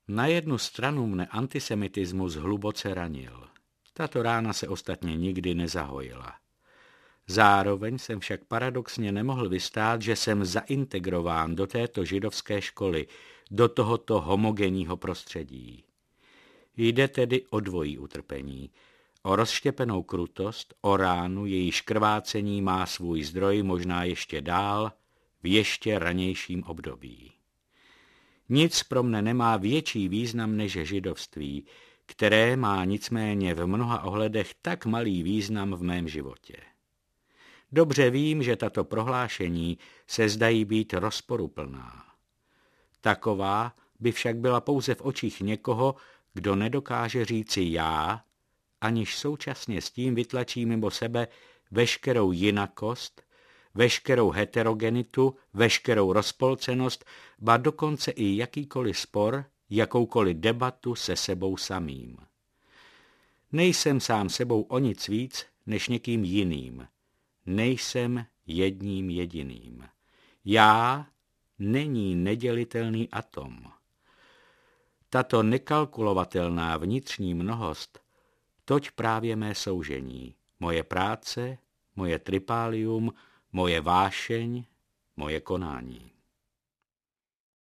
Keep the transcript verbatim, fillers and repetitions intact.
Na jednu stranu mne antisemitismus hluboce ranil. Tato rána se ostatně nikdy nezahojila. Zároveň jsem však paradoxně nemohl vystát, že jsem zaintegrován do této židovské školy, do tohoto homogenního prostředí. Jde tedy o dvojí utrpení. O rozštěpenou krutost, o ránu, jejíž krvácení má svůj zdroj možná ještě dál, v ještě ranějším období. Nic pro mne nemá větší význam než židovství, které má nicméně v mnoha ohledech tak malý význam v mém životě. Dobře vím, že tato prohlášení se zdají být rozporuplná. Taková by však byla pouze v očích někoho, kdo nedokáže říci já, aniž současně s tím vytlačí mimo sebe veškerou jinakost, veškerou heterogenitu, veškerou rozpolcenost, ba dokonce i jakýkoliv spor, jakoukoliv debatu se sebou samým. Nejsem sám sebou o nic víc, než někým jiným. Nejsem jedním jediným. Já není nedělitelný atom. Tato nekalkulovatelná vnitřní mnohost, toť právě mé soužení, moje práce, moje tripálium, moje vášeň, moje konání.